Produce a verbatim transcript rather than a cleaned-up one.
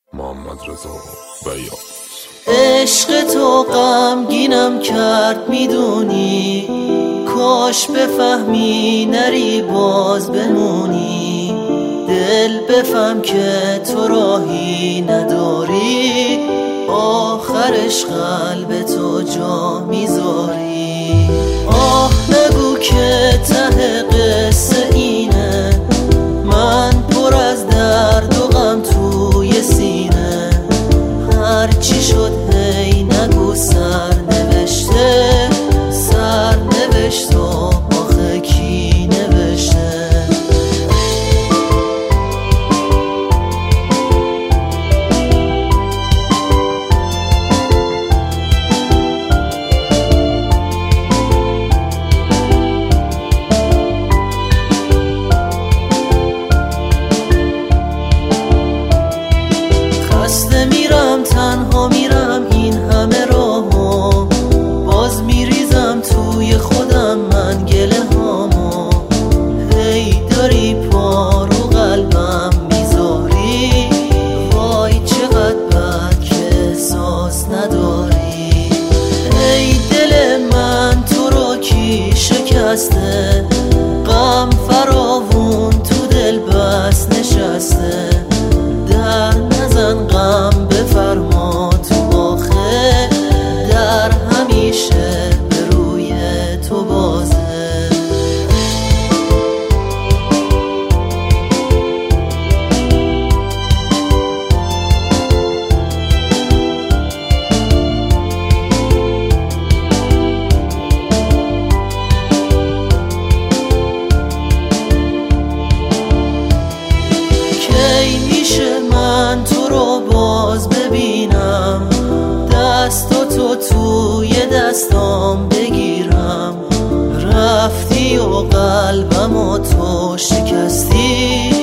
محمد رضا بیات. عشق تو غمگینم کرد میدونی، کاش بفهمی نری باز بمونی. دل بفهم که تو راهی نداری، آخرش قلب تو جا میذاری. آه نگو که ته قصه اینه، من پر از درد و غم توی سینه. هرچی شد هی نگو سر نوشته، سر نوشت و آخه کی نوشته. خسته میرم تنها میرم این همه راهو، باز میریزم توی خودم من گله هامو. هی داری پا رو قلبم میذاری، وای چقدر بد که احساس نداری. ای دل من تو رو کی شکسته، غم فراوون تو دل بس نشسته. در نزن غم بفرما تو آخه، در همیشه به روی تو بازه. کی میشه من تو رو باز ببینم، دست و تو توی دستام بگیرم. رفتی و قلبم و تو شکستی،